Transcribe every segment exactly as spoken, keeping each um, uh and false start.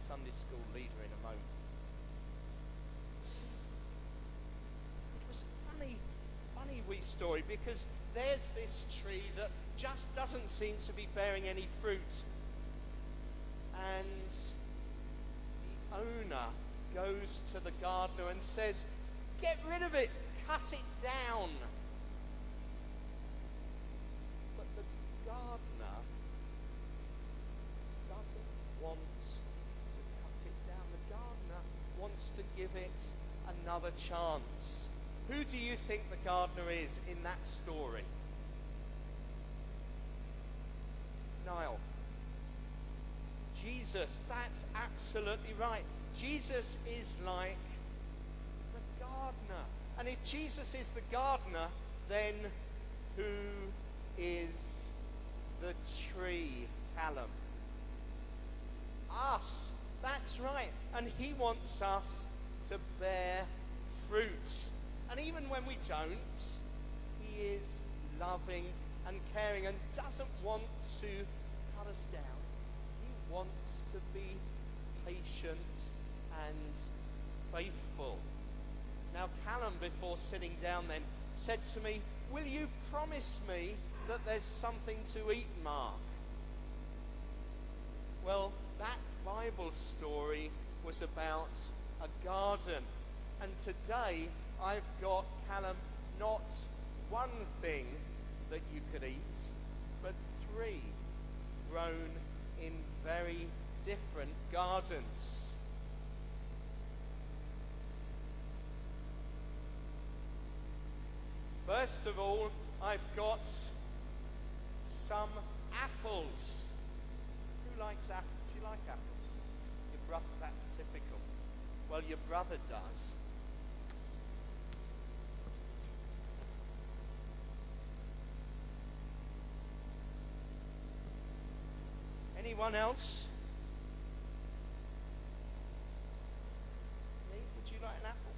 Sunday school leader in a moment. It was a funny, funny wee story, because there's this tree that just doesn't seem to be bearing any fruit. And the owner goes to the gardener and says, "Get rid of it, cut it down." But the gardener doesn't want to cut it down. The gardener wants to give it another chance. Who do you think the gardener is in that story? Niall. Jesus, that's absolutely right. Jesus is like the gardener. And if Jesus is the gardener, then who is the tree, Callum? Us. That's right. And he wants us to bear fruit. And even when we don't, he is loving and caring and doesn't want to cut us down. He wants to be patient and faithful. Now, Callum, before sitting down then, said to me, "Will you promise me that there's something to eat, Mark?" Well, that Bible story was about a garden. And today, I've got, Callum, not one thing that you could eat, but three grown in very different gardens. First of all, I've got some apples. Who likes apples? Do you like apples? Your brother, that's typical. Well, your brother does. Anyone else? Me? Would you like an apple?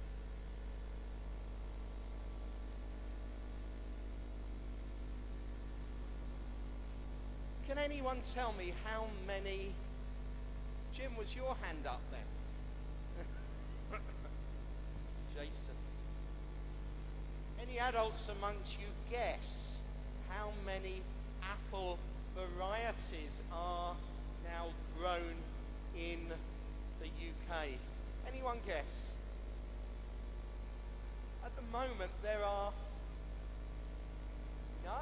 Can anyone tell me how many... Jim, was your hand up then? Jason. Any adults amongst you guess how many apple varieties are now grown in the U K? Anyone guess? At the moment there are no.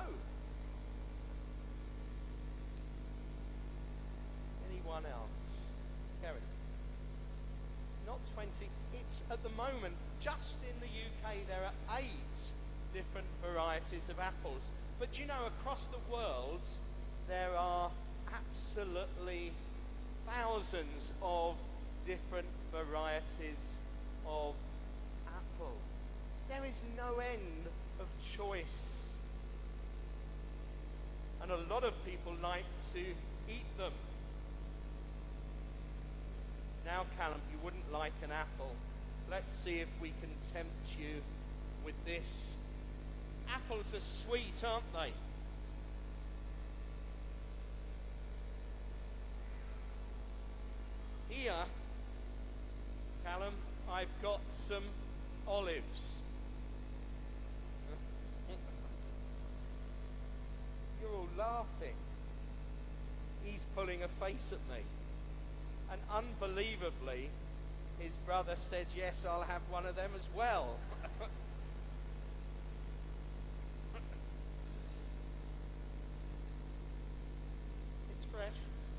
Anyone else? Kerry? Not twenty. It's at the moment, just in the U K, there are eight different varieties of apples. But you know, across the world, there are absolutely thousands of different varieties of apple. There is no end of choice. And a lot of people like to eat them. Now, Callum, you wouldn't like an apple. Let's see if we can tempt you with this. Apples are sweet, aren't they? Here, Callum, I've got some olives. You're all laughing. He's pulling a face at me. And unbelievably, his brother said, "Yes, I'll have one of them as well." It's fresh.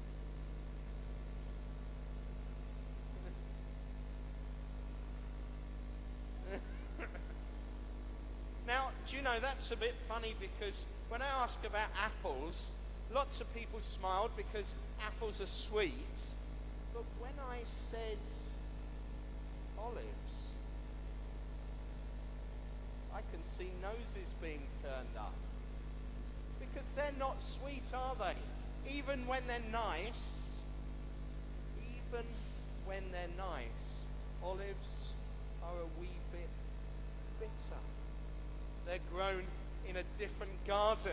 Now, do you know, that's a bit funny, because when I ask about apples, lots of people smiled because apples are sweet. But when I said olives, I can see noses being turned up. Because they're not sweet, are they? Even when they're nice, even when they're nice, olives are a wee bit bitter. They're grown in a different garden.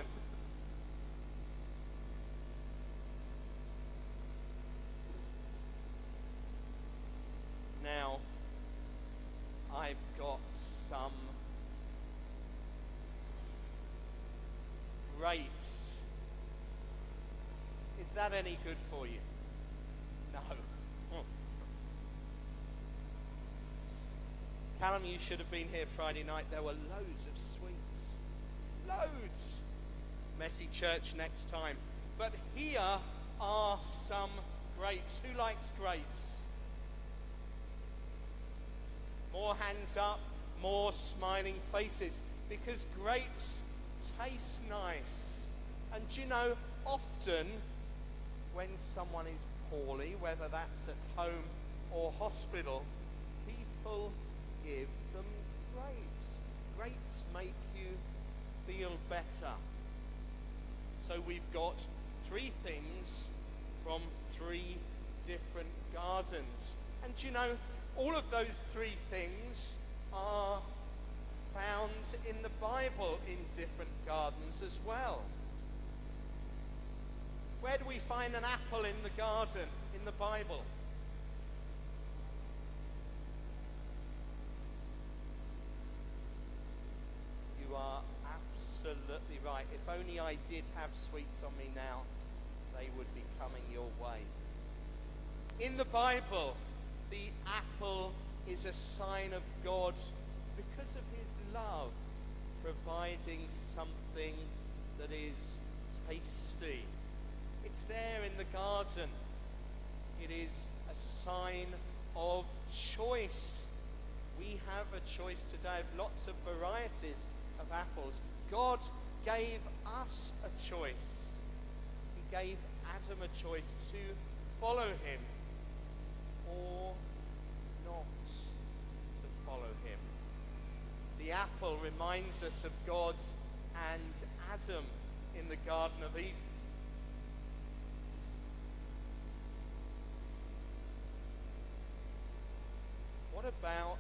grapes. Is that any good for you? No. Hmm. Callum, you should have been here Friday night. There were loads of sweets. Loads. Messy church next time. But here are some grapes. Who likes grapes? More hands up, more smiling faces. Because grapes taste nice. And do you know, often when someone is poorly, whether that's at home or hospital, people give them grapes. Grapes make you feel better. So we've got three things from three different gardens. And do you know, all of those three things are found in the Bible in different gardens as well. Where do we find an apple in the garden in the Bible? You are absolutely right. If only I did have sweets on me now, they would be coming your way. In the Bible, the apple is a sign of God because of his love, providing something that is tasty. It's there in the garden. It is a sign of choice. We have a choice today of lots of varieties of apples. God gave us a choice. He gave Adam a choice to follow him or not to follow him. The apple reminds us of God and Adam in the Garden of Eden. What about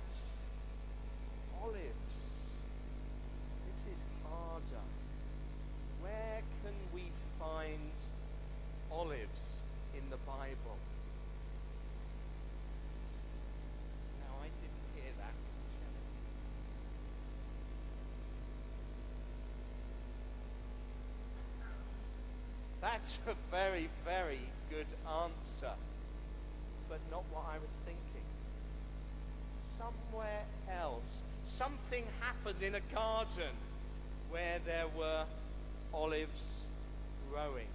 olives? This is harder. Where can we find olives in the Bible? Now, I didn't hear that. That's a very, very good answer, but not what I was thinking. Somewhere else, something happened in a garden where there were olives growing.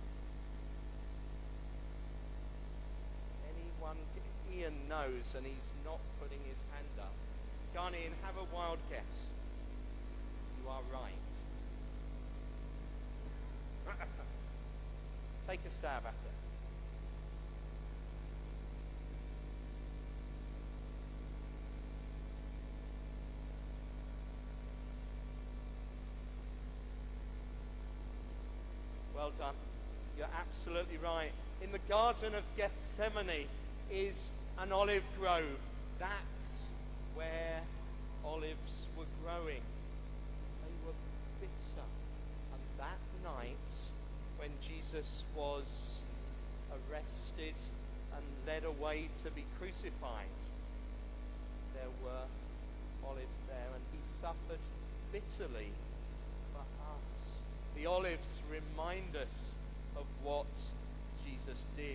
Anyone? Ian knows, and he's not putting his hand up. Go on, Ian, have a wild guess. You are right. Take a stab at it. Well done. You're absolutely right. In the Garden of Gethsemane is an olive grove. That's where olives were growing. They were bitter. And that night, when Jesus was arrested and led away to be crucified, there were olives there, and he suffered bitterly for us. The olives remind us of what Jesus did.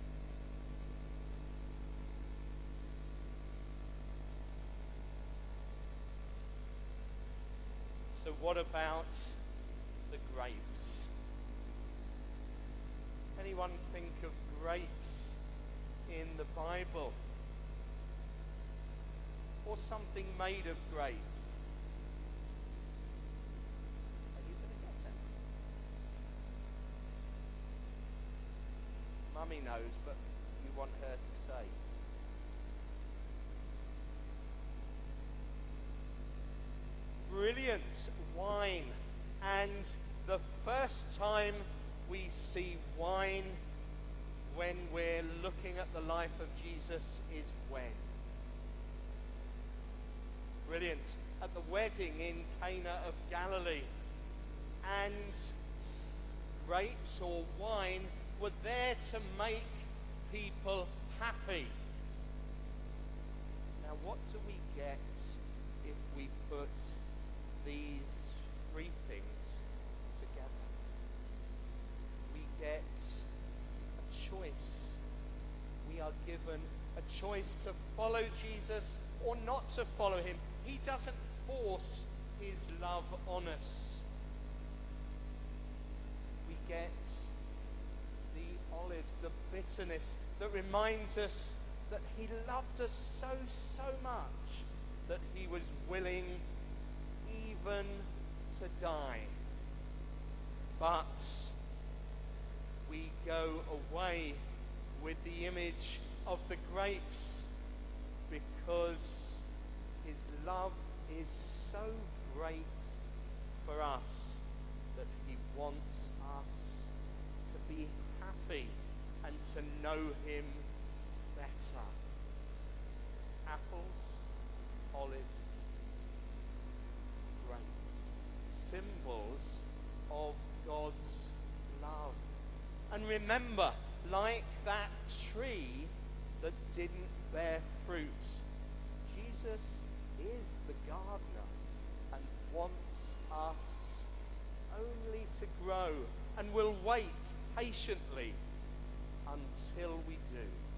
So what about the grapes? Anyone think of grapes in the Bible? Or something made of grapes? Are you going to guess it? Mummy knows, but you want her to say. Brilliant, wine. And the first time we see wine when we're looking at the life of Jesus is when? Brilliant. At the wedding in Cana of Galilee. And grapes or wine were there to make people happy. Now, what do we get if we put these three things together? are given a choice to follow Jesus or not to follow him. He doesn't force his love on us. We get the olives, the bitterness that reminds us that he loved us so, so much that he was willing even to die. But we go away with the image of the grapes because his love is so great for us that he wants us to be happy and to know him better. Apples, olives, grapes, symbols of God's love. And remember, like that tree that didn't bear fruit, Jesus is the gardener and wants us only to grow, and will wait patiently until we do.